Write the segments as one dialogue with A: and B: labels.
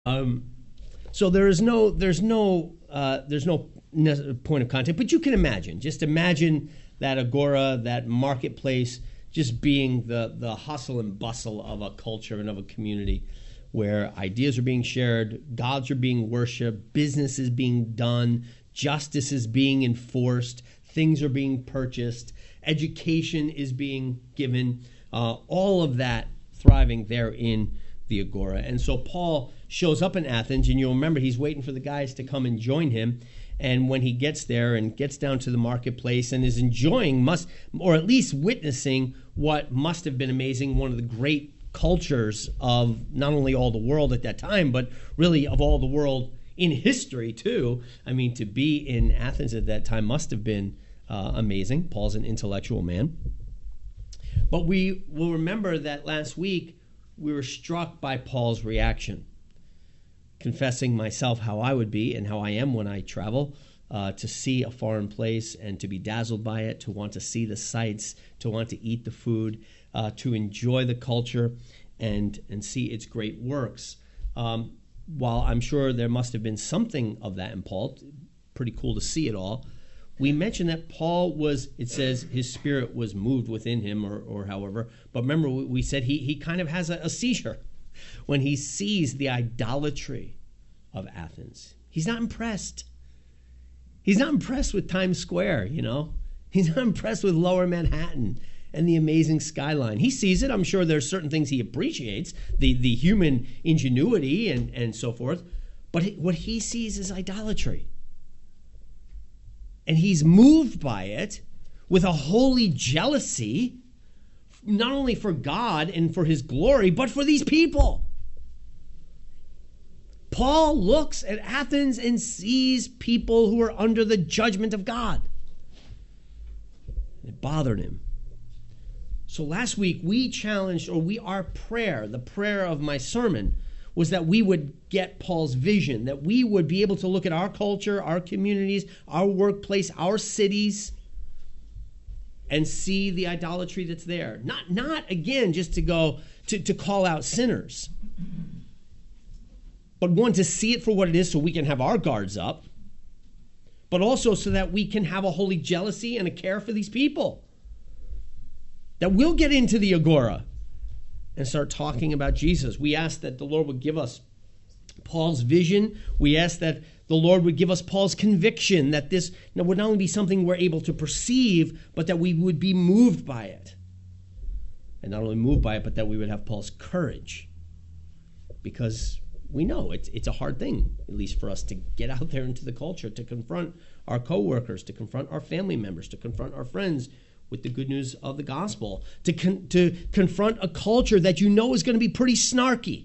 A: Um, so there's no point of contact, but you can imagine. Just imagine that agora, that marketplace, just being the hustle and bustle of a culture and of a community where ideas are being shared, gods are being worshipped, business is being done, justice is being enforced, things are being purchased, education is being given, all of that thriving there in the agora. And so Paul shows up in Athens, and you'll remember he's waiting for the guys to come and join him. And when he gets there and gets down to the marketplace and is enjoying, or at least witnessing what must have been amazing, one of the great cultures of not only all the world at that time, but really of all the world in history too. I mean, to be in Athens at that time must have been amazing. Paul's an intellectual man. But we will remember that last week we were struck by Paul's reaction, confessing myself how I would be and how I am when I travel, to see a foreign place and to be dazzled by it, to want to see the sights, to want to eat the food, to enjoy the culture and see its great works. While I'm sure there must have been something of that in Paul, pretty cool to see it all, we mentioned that Paul it says his spirit was moved within him or however, but remember we said he kind of has a seizure when he sees the idolatry of Athens. He's not impressed. He's not impressed with Times Square, He's not impressed with Lower Manhattan and the amazing skyline. He sees it. I'm sure there's certain things he appreciates, the human ingenuity and so forth. But what he sees is idolatry. And he's moved by it with a holy jealousy, not only for God and for his glory, but for these people. Paul looks at Athens and sees people who are under the judgment of God. It bothered him. So last week we challenged, our prayer, the prayer of my sermon, was that we would get Paul's vision, that we would be able to look at our culture, our communities, our workplace, our cities, and see the idolatry that's there. Not again, just to go to call out sinners, but one, to see it for what it is so we can have our guards up, but also so that we can have a holy jealousy and a care for these people. That we'll get into the agora and start talking about Jesus. We ask that the Lord would give us Paul's vision. We ask that the Lord would give us Paul's conviction, that this would not only be something we're able to perceive, but that we would be moved by it. And not only moved by it, but that we would have Paul's courage. Because we know it's a hard thing, at least for us, to get out there into the culture, to confront our coworkers, to confront our family members, to confront our friends with the good news of the gospel, to confront a culture that is going to be pretty snarky.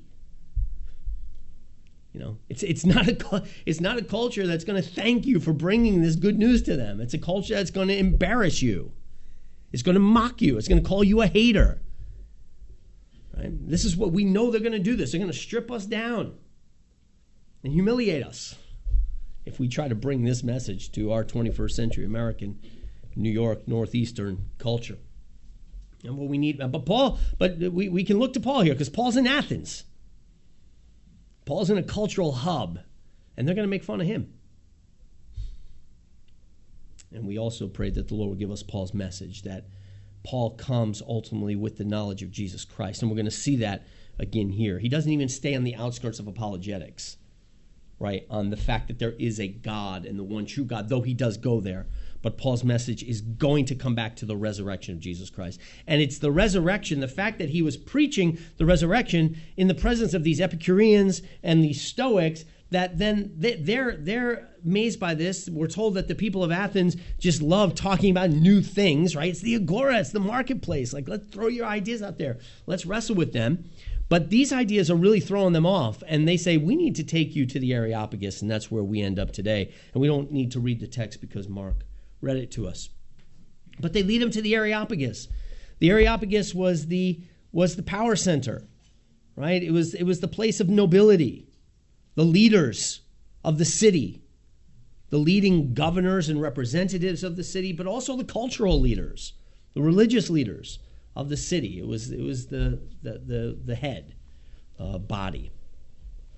A: It's not a culture that's going to thank you for bringing this good news to them. It's a culture that's going to embarrass you. It's going to mock you. It's going to call you a hater. Right? This is what we know they're going to do. This. They're going to strip us down and humiliate us if we try to bring this message to our 21st century American New York, Northeastern culture. And what we need, we can look to Paul here because Paul's in Athens. Paul's in a cultural hub, and they're going to make fun of him. And we also pray that the Lord will give us Paul's message, that Paul comes ultimately with the knowledge of Jesus Christ. And we're going to see that again here. He doesn't even stay on the outskirts of apologetics, right, on the fact that there is a God and the one true God, though he does go there. But Paul's message is going to come back to the resurrection of Jesus Christ. And it's the resurrection, the fact that he was preaching the resurrection in the presence of these Epicureans and these Stoics, that then they're amazed by this. We're told that the people of Athens just love talking about new things, right? It's the agora, it's the marketplace. Like, let's throw your ideas out there. Let's wrestle with them. But these ideas are really throwing them off, and they say, we need to take you to the Areopagus, and that's where we end up today. And we don't need to read the text because Mark read it to us. But they lead him to the Areopagus. The Areopagus was the power center, right? It was the place of nobility, the leaders of the city, the leading governors and representatives of the city, but also the cultural leaders, the religious leaders of the city. It was the head body.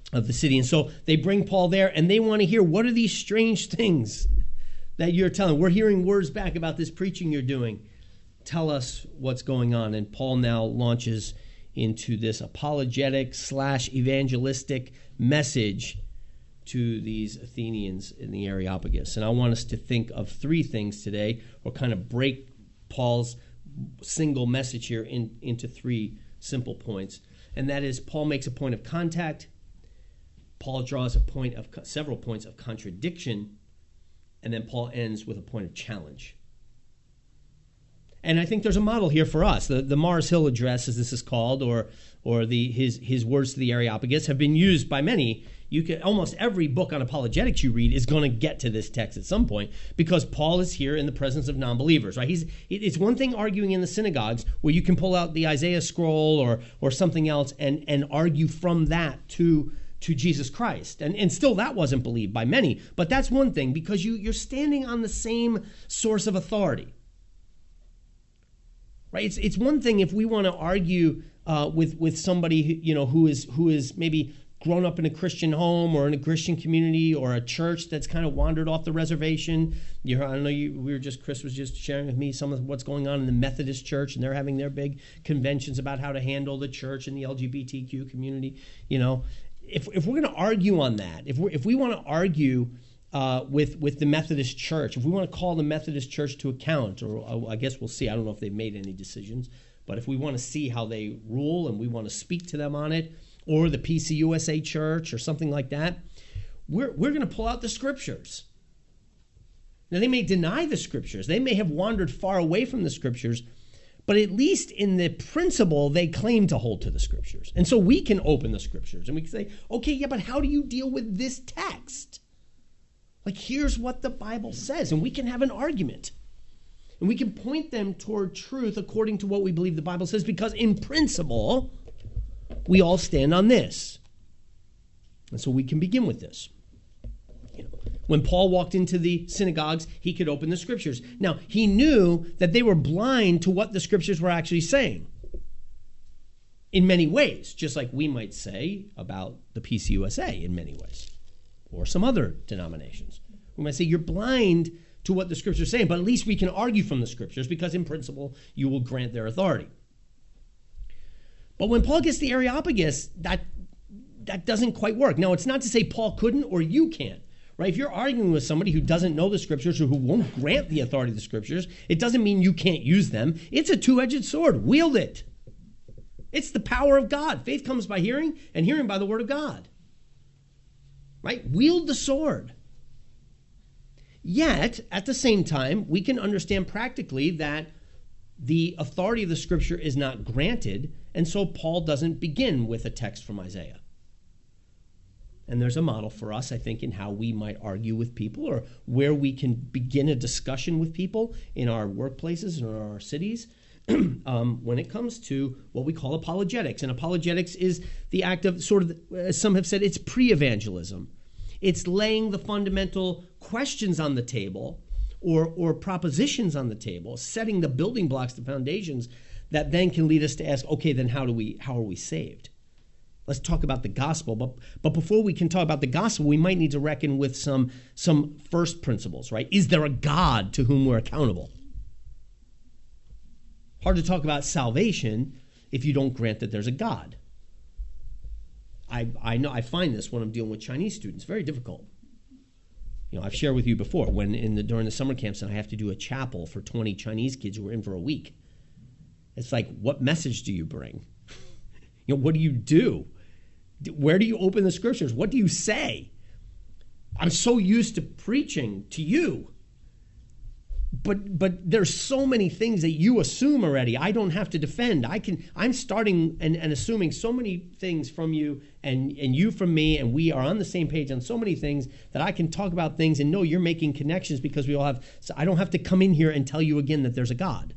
A: of the city. And so they bring Paul there, and they want to hear, what are these strange things that you're telling? We're hearing words back about this preaching you're doing. Tell us what's going on. And Paul now launches into this apologetic / evangelistic message to these Athenians in the Areopagus. And I want us to think of three things today, or kind of break Paul's single message here into three simple points. And that is, Paul makes a point of contact, Paul draws a point of several points of contradiction, and then Paul ends with a point of challenge. And I think there's a model here for us. The Mars Hill Address, as this is called, or his words to the Areopagus, have been used by many. Almost every book on apologetics you read is going to get to this text at some point, because Paul is here in the presence of non-believers. Right? It's one thing arguing in the synagogues where you can pull out the Isaiah scroll or something else and argue from that to Jesus Christ. And still that wasn't believed by many. But that's one thing, because you're standing on the same source of authority. Right? It's one thing if we want to argue with somebody who is maybe grown up in a Christian home or in a Christian community or a church that's kind of wandered off the reservation. Chris was just sharing with me some of what's going on in the Methodist Church, and they're having their big conventions about how to handle the church and the LGBTQ community. If we're going to argue on that, if we want to argue with the Methodist Church, if we want to call the Methodist Church to account, or I guess we'll see. I don't know if they've made any decisions, but if we want to see how they rule and we want to speak to them on it, or the PCUSA Church or something like that, we're going to pull out the Scriptures. Now, they may deny the Scriptures. They may have wandered far away from the Scriptures, but at least in the principle, they claim to hold to the Scriptures. And so we can open the Scriptures and we can say, okay, yeah, but how do you deal with this text? Like, here's what the Bible says, and we can have an argument. And we can point them toward truth according to what we believe the Bible says, because in principle, we all stand on this. And so we can begin with this. When Paul walked into the synagogues, he could open the Scriptures. Now, he knew that they were blind to what the Scriptures were actually saying in many ways, just like we might say about the PCUSA in many ways, or some other denominations. We might say you're blind to what the Scriptures are saying, but at least we can argue from the Scriptures, because in principle, you will grant their authority. But when Paul gets the Areopagus, that doesn't quite work. Now, it's not to say Paul couldn't or you can't. Right? If you're arguing with somebody who doesn't know the Scriptures or who won't grant the authority of the Scriptures, it doesn't mean you can't use them. It's a two-edged sword. Wield it. It's the power of God. Faith comes by hearing, and hearing by the Word of God. Right? Wield the sword. Yet, at the same time, we can understand practically that the authority of the Scripture is not granted, and so Paul doesn't begin with a text from Isaiah. And there's a model for us, I think, in how we might argue with people, or where we can begin a discussion with people in our workplaces and in our cities when it comes to what we call apologetics. And apologetics is the act of, sort of, as some have said, it's pre-evangelism. It's laying the fundamental questions on the table, or propositions on the table, setting the building blocks, the foundations that then can lead us to ask, okay, then how are we saved? Let's talk about the gospel. But before we can talk about the gospel, we might need to reckon with some first principles, right? Is there a God to whom we're accountable? Hard to talk about salvation if you don't grant that there's a God. I know I find this when I'm dealing with Chinese students. Very difficult. I've shared with you before when during the summer camps, and I have to do a chapel for 20 Chinese kids who are in for a week. It's like, what message do you bring? What do you do? Where do you open the Scriptures? What do you say? I'm so used to preaching to you. But there's so many things that you assume already. I don't have to defend. I'm starting and assuming so many things from you and you from me, and we are on the same page on so many things that I can talk about things and know you're making connections because we all have. So I don't have to come in here and tell you again that there's a God.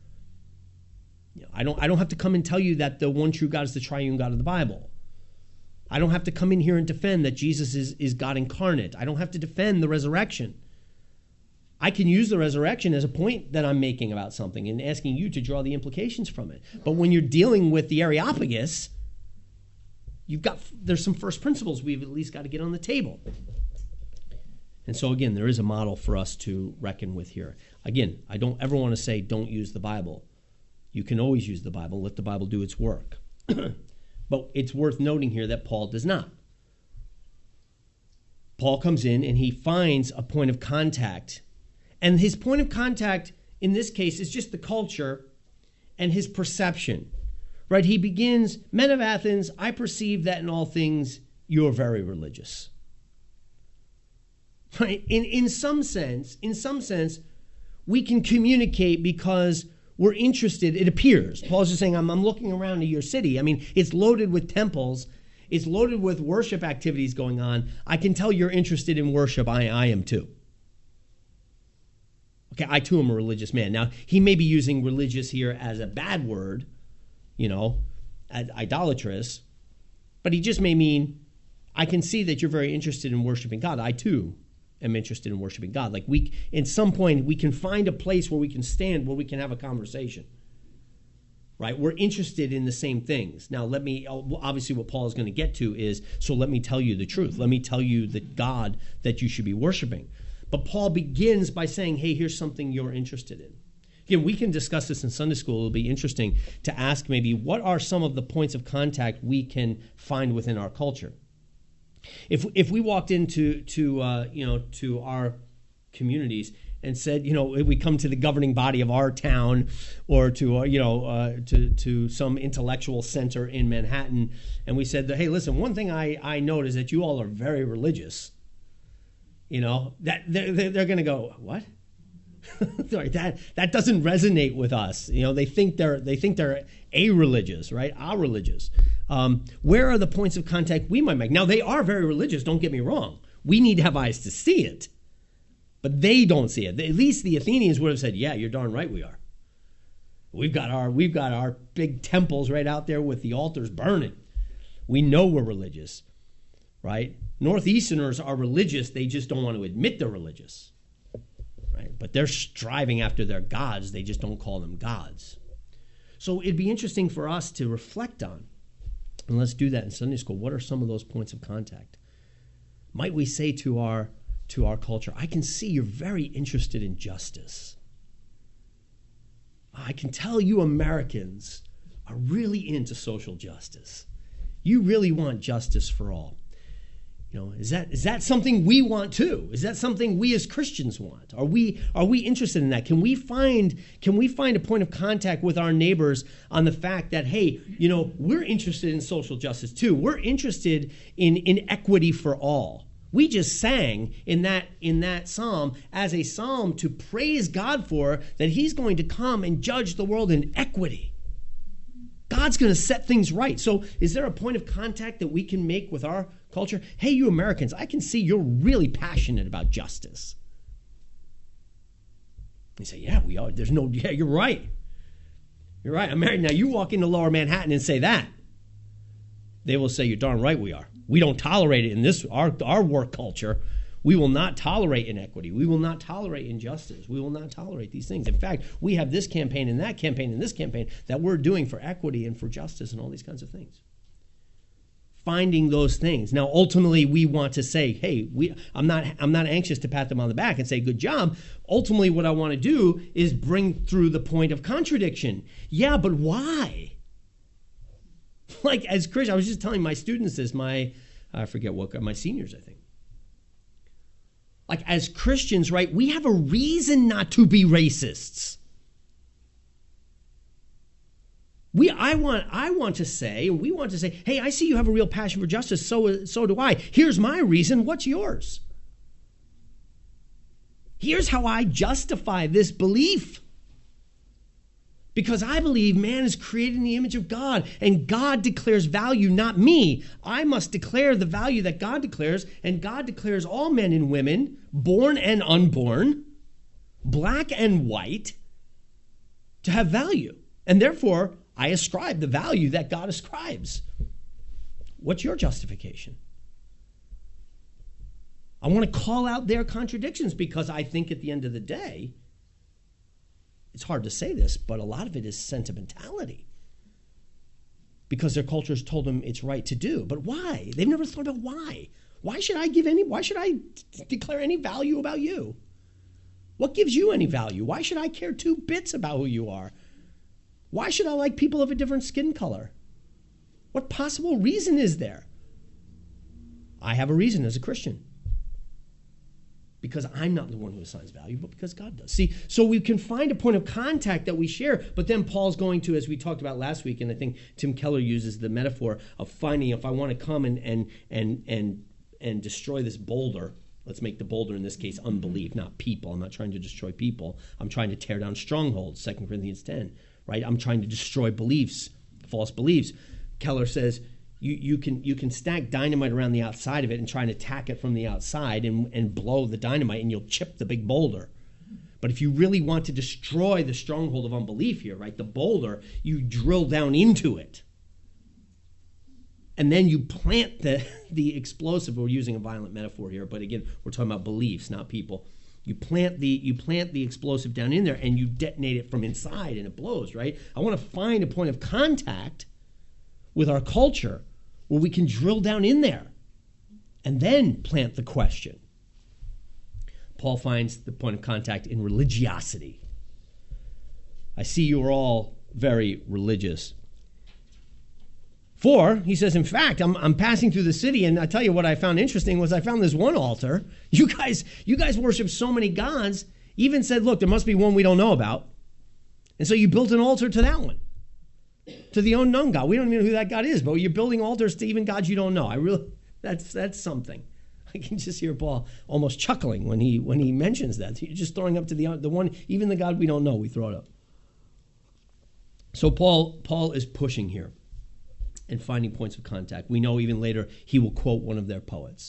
A: I don't have to come and tell you that the one true God is the triune God of the Bible. I don't have to come in here and defend that Jesus is God incarnate. I don't have to defend the resurrection. I can use the resurrection as a point that I'm making about something and asking you to draw the implications from it. But when you're dealing with the Areopagus, there's some first principles we've at least got to get on the table. And so again, there is a model for us to reckon with here. Again, I don't ever want to say don't use the Bible. You can always use the Bible. Let the Bible do its work. But it's worth noting here that Paul does not. Paul comes in and he finds a point of contact. And his point of contact in this case is just the culture and his perception. Right? He begins, "Men of Athens, I perceive that in all things you are very religious." Right? In some sense, we can communicate because we're interested. It appears. Paul's just saying, I'm looking around at your city. I mean, it's loaded with temples. It's loaded with worship activities going on. I can tell you're interested in worship. I am too. Okay, I too am a religious man. Now, he may be using religious here as a bad word, idolatrous, but he just may mean, I can see that you're very interested in worshiping God. I too am interested in worshiping God. Like in some point, we can find a place where we can stand, where we can have a conversation. Right? We're interested in the same things. Now, obviously what Paul is going to get to is, so let me tell you the truth. Let me tell you the God that you should be worshiping. But Paul begins by saying, hey, here's something you're interested in. Again, we can discuss this in Sunday school. It'll be interesting to ask maybe what are some of the points of contact we can find within our culture. If we walked into to our communities and said, we come to the governing body of our town or to some intellectual center in Manhattan, and we said, hey, listen, one thing I note is that you all are very religious. That they're going to go, what? Sorry, that doesn't resonate with us. They think they're a-religious, right? A-religious. Where are the points of contact we might make? Now, they are very religious, don't get me wrong. We need to have eyes to see it. But they don't see it. At least the Athenians would have said, yeah, you're darn right we are. We've got our big temples right out there with the altars burning. We know we're religious, right? Northeasterners are religious. They just don't want to admit they're religious, right? But they're striving after their gods. They just don't call them gods. So it'd be interesting for us to reflect on, and let's do that in Sunday school. What are some of those points of contact? Might we say to our culture, I can see you're very interested in justice. I can tell you Americans are really into social justice. You really want justice for all. Is that something we want too? Is that something we as Christians want? Are we interested in that? Can we find a point of contact with our neighbors on the fact that, hey, we're interested in social justice too. We're interested in equity for all. We just sang in that psalm as a psalm to praise God for that he's going to come and judge the world in equity. God's going to set things right. So is there a point of contact that we can make with our culture? Hey, you Americans, I can see you're really passionate about justice. You say, yeah, we are. Yeah, you're right. You're right. Now, you walk into Lower Manhattan and say that. They will say, you're darn right we are. We don't tolerate it in our work culture. We will not tolerate inequity. We will not tolerate injustice. We will not tolerate these things. In fact, we have this campaign and that campaign and this campaign that we're doing for equity and for justice and all these kinds of things. Finding those things. Now, ultimately, we want to say, hey, I'm not anxious to pat them on the back and say, good job. Ultimately, what I want to do is bring through the point of contradiction. Yeah, but why? Like, as Christians, I was just telling my students this, my seniors, I think. Like, as Christians, right, we have a reason not to be racists. I want to say, and we want to say, hey, I see you have a real passion for justice, so do I. Here's my reason, what's yours? Here's how I justify this belief. Because I believe man is created in the image of God, and God declares value, not me. I must declare the value that God declares, and God declares all men and women, born and unborn, black and white, to have value. And therefore, I ascribe the value that God ascribes. What's your justification? I want to call out their contradictions because I think at the end of the day, it's hard to say this, but a lot of it is sentimentality. because their cultures told them it's right to do. But why? They've never thought about why. Why should I declare any value about you? What gives you any value? Why should I care 2 bits about who you are? Why should I like people of a different skin color? What possible reason is there? I have a reason as a Christian. Because I'm not the one who assigns value, but because God does. See, so we can find a point of contact that we share, but then Paul's going to, as we talked about last week, and I think Tim Keller uses the metaphor of finding, if I want to come and destroy this boulder, let's make the boulder in this case unbelief, not people. I'm not trying to destroy people. I'm trying to tear down strongholds, 2 Corinthians 10, right? I'm trying to destroy beliefs, false beliefs. Keller says, You can stack dynamite around the outside of it and try and attack it from the outside and blow the dynamite, and you'll chip the big boulder. But if you really want to destroy the stronghold of unbelief here, right, the boulder, you drill down into it. And then you plant the explosive. We're using a violent metaphor here, but again, we're talking about beliefs, not people. You plant the explosive down in there, and you detonate it from inside, and it blows, right? I want to find a point of contact with our culture where we can drill down in there and then plant the question. Paul finds the point of contact in religiosity. I see you are all very religious. For, he says, in fact, I'm passing through the city, and I tell you what I found interesting was I found this one altar. You guys worship so many gods, even said, look, there must be one we don't know about. And so you built an altar to that one. To the unknown God. We don't even know who that God is, but you're building altars to even gods you don't know. That's something. I can just hear Paul almost chuckling when he mentions that. You're just throwing up to the one, even the God we don't know, we throw it up. So Paul is pushing here and finding points of contact. We know even later he will quote one of their poets.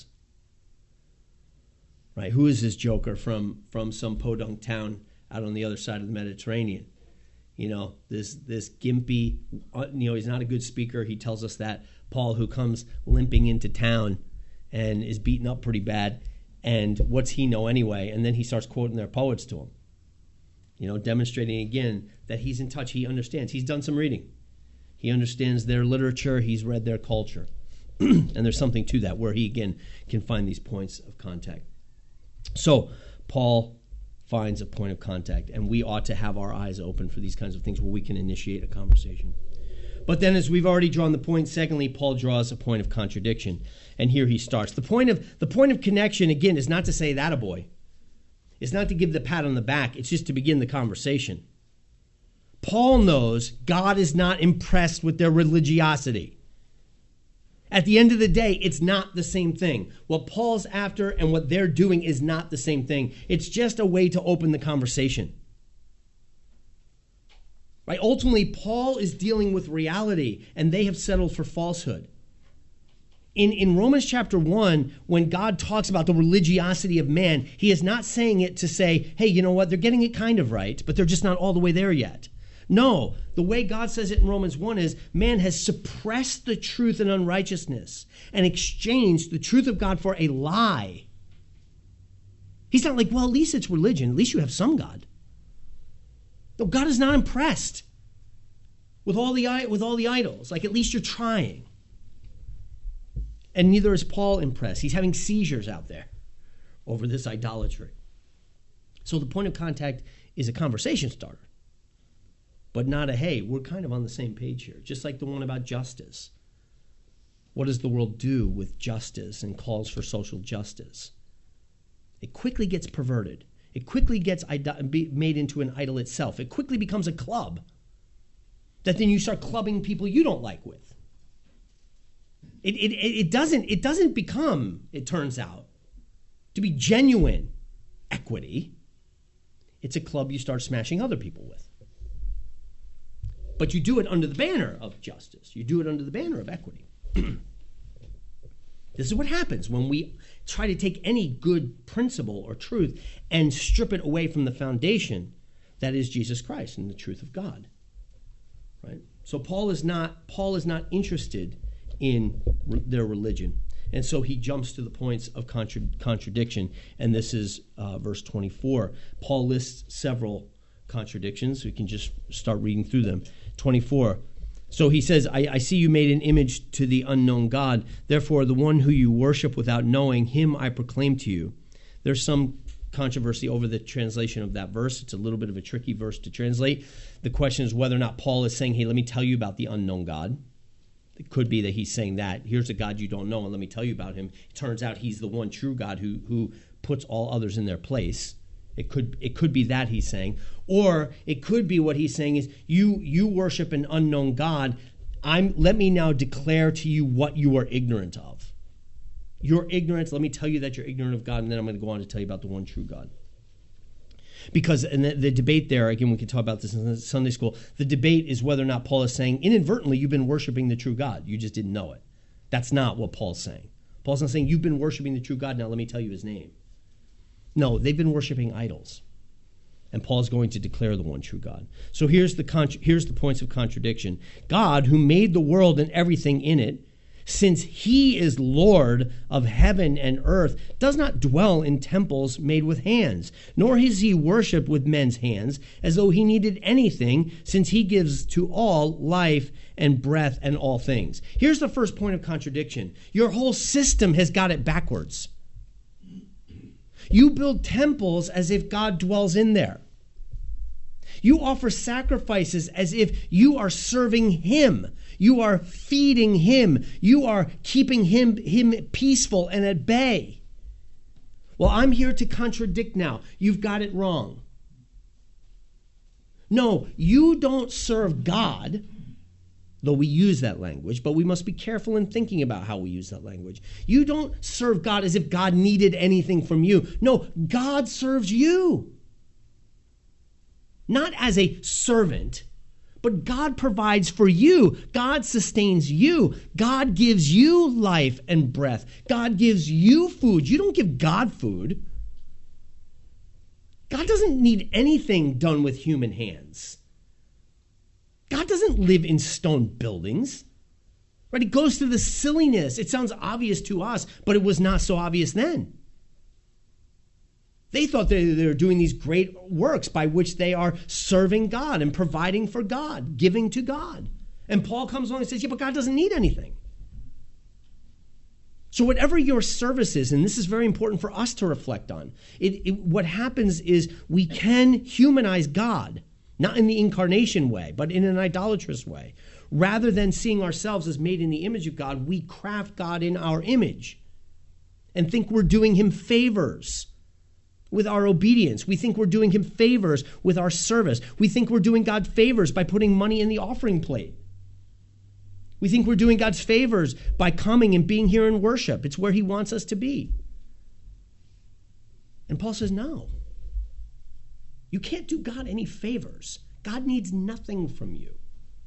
A: Right? Who is this joker from some podunk town out on the other side of the Mediterranean? You know, this gimpy, he's not a good speaker. He tells us that. Paul, who comes limping into town and is beaten up pretty bad. And what's he know anyway? And then he starts quoting their poets to him. Demonstrating again that he's in touch. He understands. He's done some reading. He understands their literature. He's read their culture. And there's something to that where he, again, can find these points of contact. So Paul finds a point of contact, and we ought to have our eyes open for these kinds of things where we can initiate a conversation. But then, as we've already drawn the point, secondly, Paul draws a point of contradiction, and here he starts. The point of connection, again, is not to say that a boy. It's not to give the pat on the back. It's just to begin the conversation. Paul knows God is not impressed with their religiosity. At the end of the day, it's not the same thing. What Paul's after and what they're doing is not the same thing. It's just a way to open the conversation. Right? Ultimately, Paul is dealing with reality, and they have settled for falsehood. In Romans chapter 1, when God talks about the religiosity of man, he is not saying it to say, hey, you know what, they're getting it kind of right, but they're just not all the way there yet. No, the way God says it in Romans 1 is man has suppressed the truth in unrighteousness and exchanged the truth of God for a lie. He's not like, well, at least it's religion. At least you have some God. No, God is not impressed with all the idols. Like, at least you're trying. And neither is Paul impressed. He's having seizures out there over this idolatry. So the point of contact is a conversation starter. But not a, hey, we're kind of on the same page here. Just like the one about justice. What does the world do with justice and calls for social justice? It quickly gets perverted. It quickly gets made into an idol itself. It quickly becomes a club that then you start clubbing people you don't like with. It doesn't become, it turns out, to be genuine equity. It's a club you start smashing other people with. But you do it under the banner of justice. You do it under the banner of equity. This is what happens when we try to take any good principle or truth and strip it away from the foundation that is Jesus Christ and the truth of God. Right? So Paul is not interested in their religion. And so he jumps to the points of contradiction. And this is verse 24. Paul lists several contradictions. We can just start reading through them. 24, So he says, I see you made an image to the unknown God. Therefore, the one who you worship without knowing, him I proclaim to you. There's some controversy over the translation of that verse. It's a little bit of a tricky verse to translate. The question is whether or not Paul is saying, hey, let me tell you about the unknown God. It could be that he's saying that. Here's a God you don't know, and let me tell you about him. It turns out he's the one true God who puts all others in their place. It could be that he's saying. Or it could be what he's saying is, you worship an unknown God. Let me now declare to you what you are ignorant of. You're ignorant. Let me tell you that you're ignorant of God, and then I'm going to go on to tell you about the one true God. Because in the debate there, again, we can talk about this in Sunday school, the debate is whether or not Paul is saying, inadvertently, you've been worshiping the true God. You just didn't know it. That's not what Paul's saying. Paul's not saying, you've been worshiping the true God, now let me tell you his name. No, they've been worshiping idols. And Paul's going to declare the one true God. So here's the points of contradiction. God, who made the world and everything in it, since he is Lord of heaven and earth, does not dwell in temples made with hands, nor is he worshipped with men's hands, as though he needed anything, since he gives to all life and breath and all things. Here's the first point of contradiction. Your whole system has got it backwards. You build temples as if God dwells in there. You offer sacrifices as if you are serving him. You are feeding him. You are keeping him peaceful and at bay. Well, I'm here to contradict now. You've got it wrong. No, you don't serve God, though we use that language, but we must be careful in thinking about how we use that language. You don't serve God as if God needed anything from you. No, God serves you. Not as a servant, but God provides for you. God sustains you. God gives you life and breath. God gives you food. You don't give God food. God doesn't need anything done with human hands. God doesn't live in stone buildings. Right? It goes to the silliness. It sounds obvious to us, but it was not so obvious then. They thought they were doing these great works by which they are serving God and providing for God, giving to God. And Paul comes along and says, yeah, but God doesn't need anything. So whatever your service is, and this is very important for us to reflect on, what happens is we can humanize God, not in the incarnation way, but in an idolatrous way. Rather than seeing ourselves as made in the image of God, we craft God in our image and think we're doing him favors with our obedience. We think we're doing him favors with our service. We think we're doing God favors by putting money in the offering plate. We think we're doing God's favors by coming and being here in worship. It's where he wants us to be. And Paul says, no. You can't do God any favors. God needs nothing from you.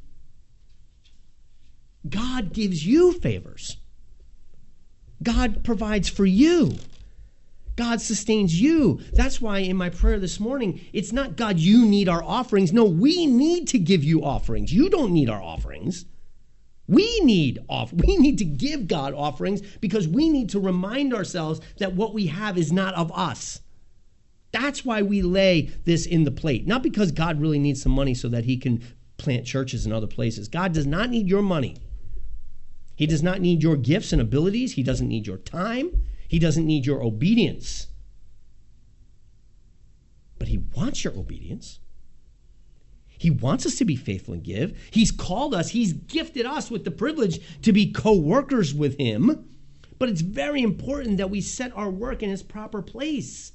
A: God gives you favors. God provides for you. God sustains you. That's why in my prayer this morning, it's not, God, you need our offerings. No, we need to give you offerings. You don't need our offerings. We need to give God offerings because we need to remind ourselves that what we have is not of us. That's why we lay this in the plate. Not because God really needs some money so that he can plant churches in other places. God does not need your money. He does not need your gifts and abilities. He doesn't need your time. He doesn't need your obedience. But he wants your obedience. He wants us to be faithful and give. He's called us. He's gifted us with the privilege to be co-workers with him. But it's very important that we set our work in its proper place.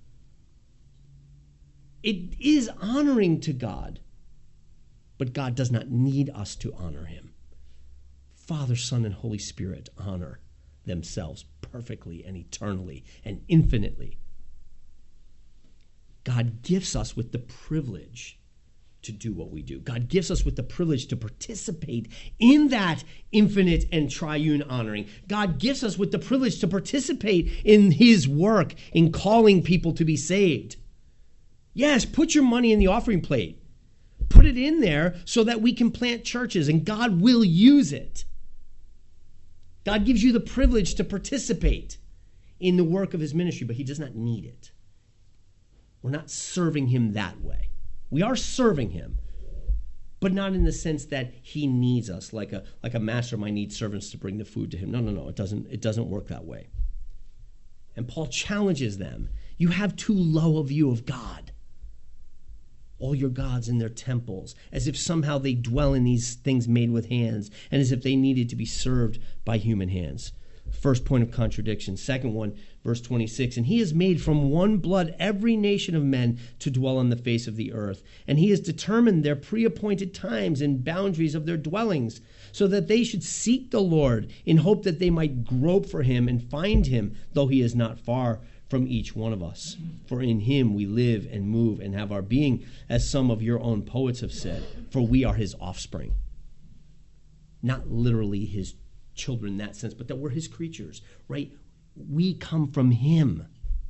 A: It is honoring to God, but God does not need us to honor him. Father, Son, and Holy Spirit honor themselves perfectly and eternally and infinitely. God gifts us with the privilege to do what we do. God gives us with the privilege to participate in that infinite and triune honoring. God gives us with the privilege to participate in his work in calling people to be saved. Yes, put your money in the offering plate. Put it in there so that we can plant churches and God will use it. God gives you the privilege to participate in the work of his ministry, but he does not need it. We're not serving him that way. We are serving him, but not in the sense that he needs us, like a master might need servants to bring the food to him. No, it doesn't work that way. And Paul challenges them. You have too low a view of God. All your gods in their temples, as if somehow they dwell in these things made with hands, and as if they needed to be served by human hands. First point of contradiction. Second one, verse 26. And he has made from one blood every nation of men to dwell on the face of the earth. And he has determined their pre-appointed times and boundaries of their dwellings, so that they should seek the Lord in hope that they might grope for him and find him, though he is not far from each one of us. For in him we live and move and have our being, as some of your own poets have said, for we are his offspring. Not literally his children in that sense, but that we're his creatures, right? We come from him.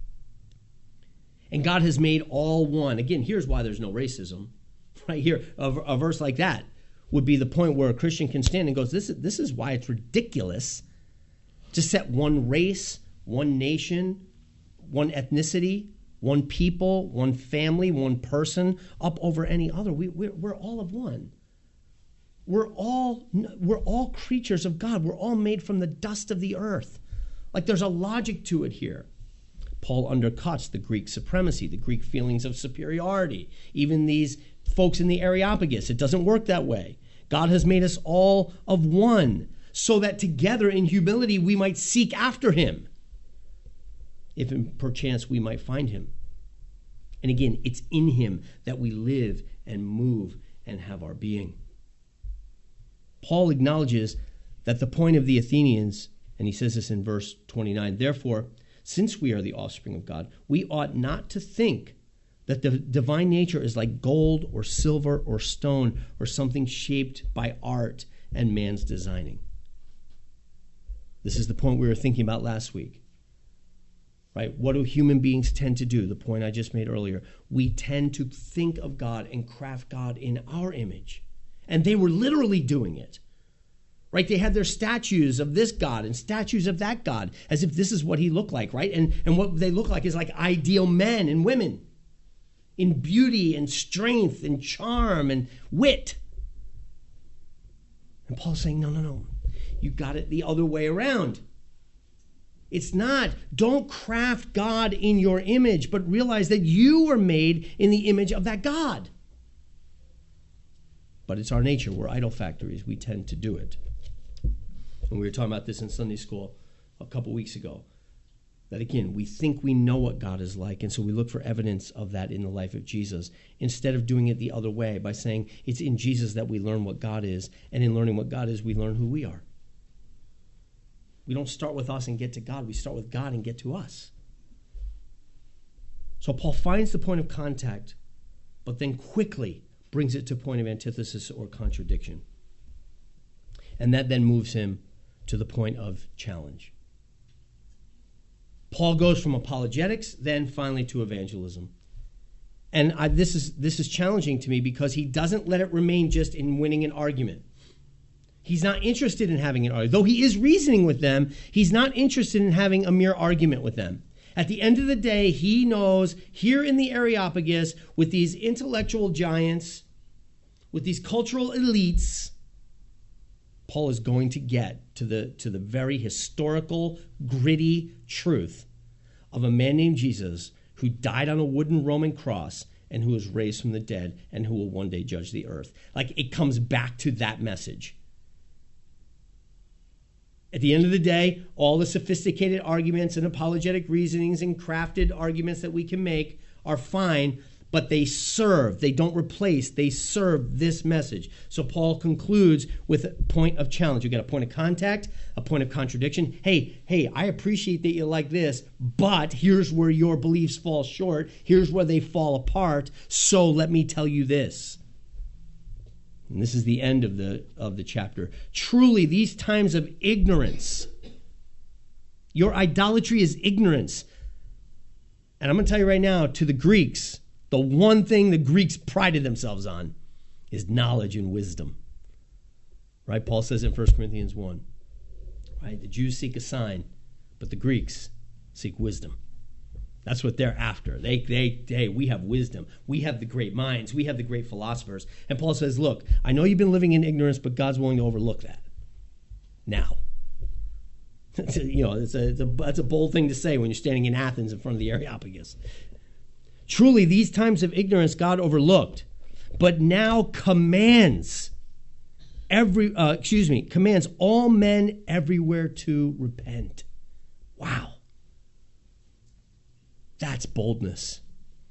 A: And God has made all one. Again, here's why there's no racism. Right here, a verse like that would be the point where a Christian can stand and goes, this is why it's ridiculous to set one race, one nation, one ethnicity, one people, one family, one person up over any other. We're all of one. We're all creatures of God. We're all made from the dust of the earth. Like there's a logic to it here. Paul undercuts the Greek supremacy, the Greek feelings of superiority. Even these folks in the Areopagus, it doesn't work that way. God has made us all of one, so that together in humility we might seek after him, if perchance we might find him. And again, it's in him that we live and move and have our being. Paul acknowledges that the point of the Athenians, and he says this in verse 29, therefore, since we are the offspring of God, we ought not to think that the divine nature is like gold or silver or stone or something shaped by art and man's designing. This is the point we were thinking about last week. Right? What do human beings tend to do? The point I just made earlier. We tend to think of God and craft God in our image. And they were literally doing it. Right? They had their statues of this God and statues of that God, as if this is what he looked like, right? And what they look like is like ideal men and women in beauty and strength and charm and wit. And Paul's saying, no. You got it the other way around. It's not, don't craft God in your image, but realize that you were made in the image of that God. But it's our nature. We're idol factories. We tend to do it. And we were talking about this in Sunday school a couple weeks ago. That again, we think we know what God is like, and so we look for evidence of that in the life of Jesus, instead of doing it the other way by saying it's in Jesus that we learn what God is, and in learning what God is, we learn who we are. We don't start with us and get to God. We start with God and get to us. So Paul finds the point of contact, but then quickly brings it to a point of antithesis or contradiction. And that then moves him to the point of challenge. Paul goes from apologetics, then finally to evangelism. And this is challenging to me because he doesn't let it remain just in winning an argument. He's not interested in having an argument. Though he is reasoning with them, he's not interested in having a mere argument with them. At the end of the day, he knows here in the Areopagus, with these intellectual giants, with these cultural elites, Paul is going to get to the very historical, gritty truth of a man named Jesus who died on a wooden Roman cross and who was raised from the dead and who will one day judge the earth. Like, it comes back to that message. At the end of the day, all the sophisticated arguments and apologetic reasonings and crafted arguments that we can make are fine, but they serve. They don't replace. They serve this message. So Paul concludes with a point of challenge. You got a point of contact, a point of contradiction. Hey, I appreciate that you like this, but here's where your beliefs fall short. Here's where they fall apart. So let me tell you this. And this is the end of the chapter. Truly, these times of ignorance, your idolatry is ignorance. And I'm going to tell you right now, to the Greeks, the one thing the Greeks prided themselves on is knowledge and wisdom. Right? Paul says in 1 Corinthians 1. Right? The Jews seek a sign, but the Greeks seek wisdom. That's what they're after. Hey, we have wisdom. We have the great minds. We have the great philosophers. And Paul says, look, I know you've been living in ignorance, but God's willing to overlook that. Now. That's a bold thing to say when you're standing in Athens in front of the Areopagus. Truly, these times of ignorance God overlooked, but now commands all men everywhere to repent. Wow. That's boldness.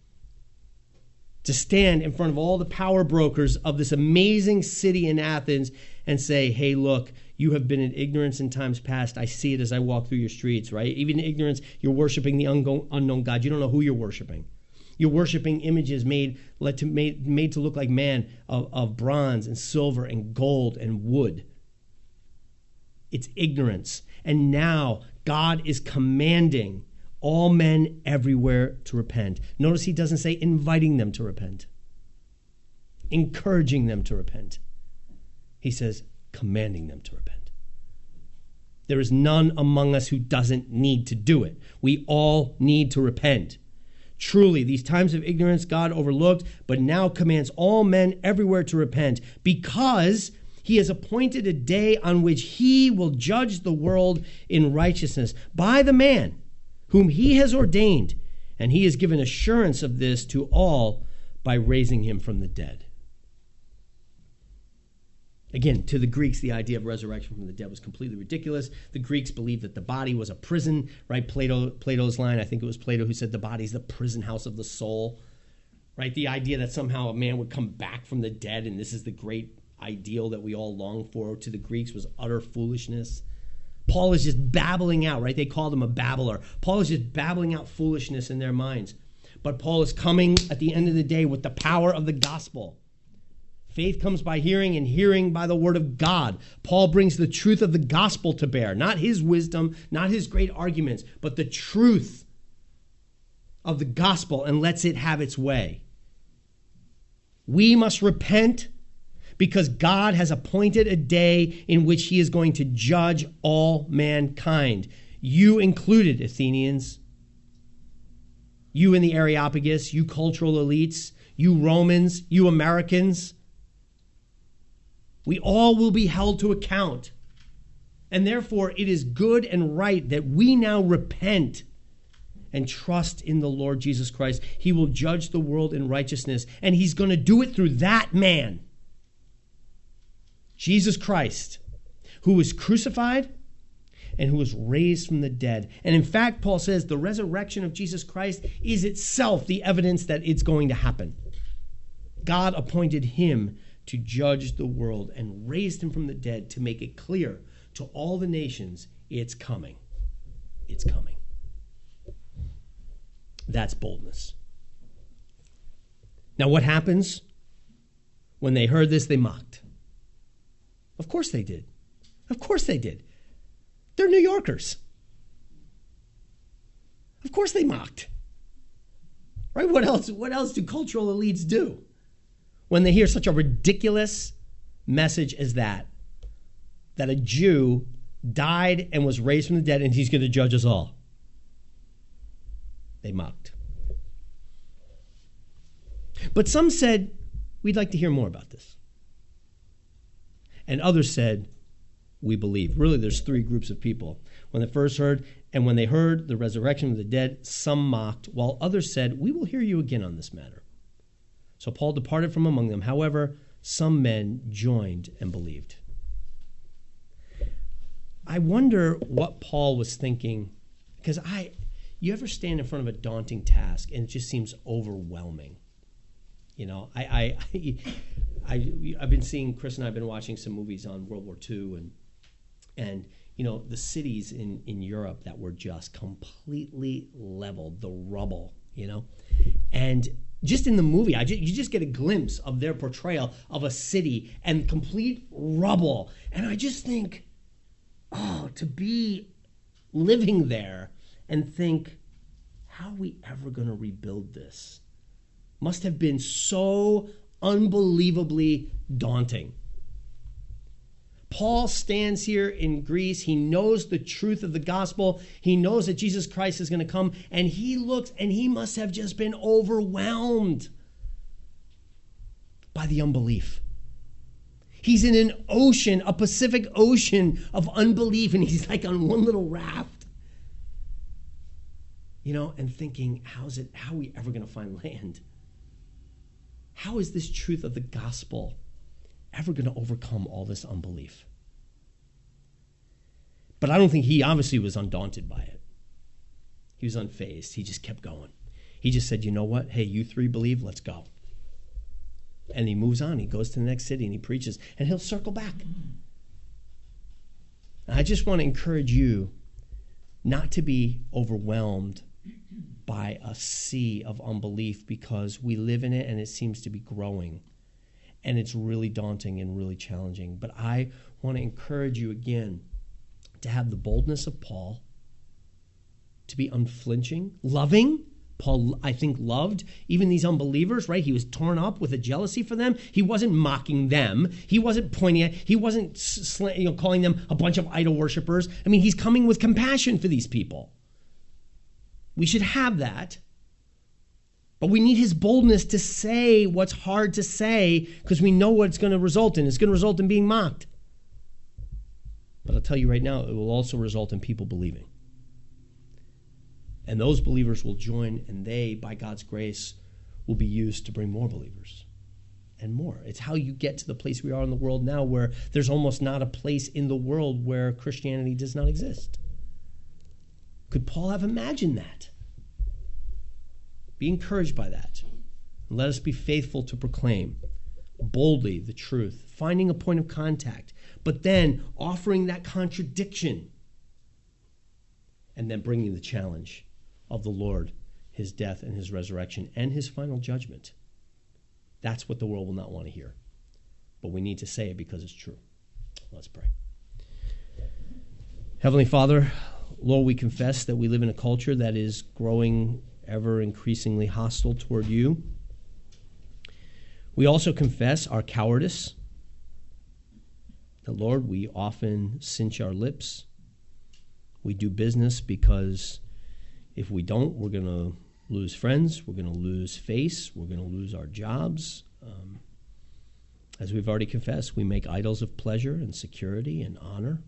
A: To stand in front of all the power brokers of this amazing city in Athens and say, hey, look, you have been in ignorance in times past. I see it as I walk through your streets, right? Even in ignorance, you're worshiping the unknown God. You don't know who you're worshiping. You're worshiping images made to look like man of bronze and silver and gold and wood. It's ignorance. And now God is commanding all men everywhere to repent. Notice he doesn't say inviting them to repent, encouraging them to repent. He says commanding them to repent. There is none among us who doesn't need to do it. We all need to repent. Truly, these times of ignorance God overlooked, but now commands all men everywhere to repent, because he has appointed a day on which he will judge the world in righteousness by the man whom he has ordained, and he has given assurance of this to all by raising him from the dead. Again, to the Greeks, the idea of resurrection from the dead was completely ridiculous. The Greeks believed that the body was a prison, right? Plato's line, I think it was Plato who said the body is the prison house of the soul, right? The idea that somehow a man would come back from the dead and this is the great ideal that we all long for, to the Greeks was utter foolishness. Paul is just babbling out, right? They called him a babbler. Paul is just babbling out foolishness in their minds. But Paul is coming at the end of the day with the power of the gospel. Faith comes by hearing, and hearing by the word of God. Paul brings the truth of the gospel to bear, not his wisdom, not his great arguments, but the truth of the gospel, and lets it have its way. We must repent because God has appointed a day in which he is going to judge all mankind. You included, Athenians. You in the Areopagus, you cultural elites, you Romans, you Americans. We all will be held to account. And therefore, it is good and right that we now repent and trust in the Lord Jesus Christ. He will judge the world in righteousness, and he's going to do it through that man, Jesus Christ, who was crucified and who was raised from the dead. And in fact, Paul says the resurrection of Jesus Christ is itself the evidence that it's going to happen. God appointed him to judge the world and raised him from the dead to make it clear to all the nations, it's coming. It's coming. That's boldness. Now, what happens? When they heard this, they mocked. Of course they did. Of course they did. They're New Yorkers. Of course they mocked. Right? What else do cultural elites do when they hear such a ridiculous message as that a Jew died and was raised from the dead and he's going to judge us all? They mocked. But some said, we'd like to hear more about this. And others said, we believe. Really, there's three groups of people. When they first heard, and when they heard the resurrection of the dead, some mocked, while others said, we will hear you again on this matter. So Paul departed from among them. However, some men joined and believed. I wonder what Paul was thinking, because you ever stand in front of a daunting task and it just seems overwhelming? You know, I've been seeing, Chris and I have been watching some movies on World War II and you know, the cities in Europe that were just completely leveled, the rubble, you know, and just in the movie, you just get a glimpse of their portrayal of a city and complete rubble. And I just think, to be living there and think, how are we ever going to rebuild this? Must have been so unbelievably daunting. Paul stands here in Greece. He knows the truth of the gospel. He knows that Jesus Christ is going to come. And he looks, and he must have just been overwhelmed by the unbelief. He's in an ocean, a Pacific Ocean of unbelief, and he's like on one little raft. And thinking, how are we ever going to find land? How is this truth of the gospel ever going to overcome all this unbelief? But I don't think he obviously was undaunted by it. He was unfazed. He just kept going. He just said, you know what? Hey, you three believe, let's go. And he moves on. He goes to the next city and he preaches, and he'll circle back. I just want to encourage you not to be overwhelmed by a sea of unbelief, because we live in it and it seems to be growing. And it's really daunting and really challenging. But I want to encourage you again to have the boldness of Paul, to be unflinching, loving. Paul, I think, loved even these unbelievers, right? He was torn up with a jealousy for them. He wasn't mocking them. He wasn't pointing at, he wasn't calling them a bunch of idol worshipers. I mean, he's coming with compassion for these people. We should have that. But we need his boldness to say what's hard to say, because we know what it's going to result in. It's going to result in being mocked. But I'll tell you right now, it will also result in people believing. And those believers will join, and they, by God's grace, will be used to bring more believers and more. It's how you get to the place we are in the world now, where there's almost not a place in the world where Christianity does not exist. Could Paul have imagined that? Be encouraged by that. And let us be faithful to proclaim boldly the truth, finding a point of contact, but then offering that contradiction, and then bringing the challenge of the Lord, his death and his resurrection and his final judgment. That's what the world will not want to hear. But we need to say it because it's true. Let's pray. Heavenly Father, Lord, we confess that we live in a culture that is growing ever increasingly hostile toward you. We also confess our cowardice. That, Lord, we often cinch our lips. We do business because if we don't, we're going to lose friends, we're going to lose face, we're going to lose our jobs. As we've already confessed, we make idols of pleasure and security and honor.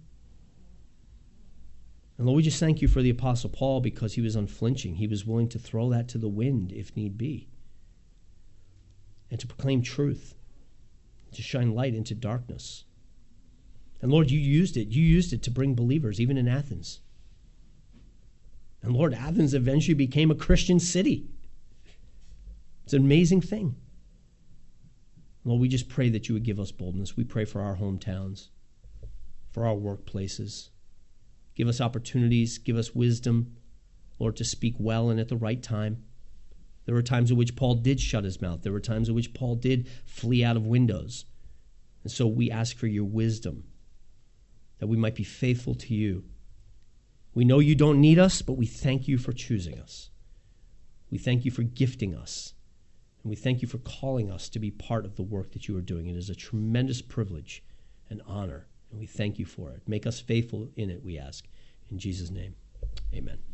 A: And Lord, we just thank you for the Apostle Paul, because he was unflinching. He was willing to throw that to the wind if need be, and to proclaim truth, to shine light into darkness. And Lord, you used it. You used it to bring believers, even in Athens. And Lord, Athens eventually became a Christian city. It's an amazing thing. Lord, we just pray that you would give us boldness. We pray for our hometowns, for our workplaces. Give us opportunities. Give us wisdom, Lord, to speak well and at the right time. There were times in which Paul did shut his mouth. There were times in which Paul did flee out of windows. And so we ask for your wisdom, that we might be faithful to you. We know you don't need us, but we thank you for choosing us. We thank you for gifting us. And we thank you for calling us to be part of the work that you are doing. It is a tremendous privilege and honor, and we thank you for it. Make us faithful in it, we ask. In Jesus' name, amen.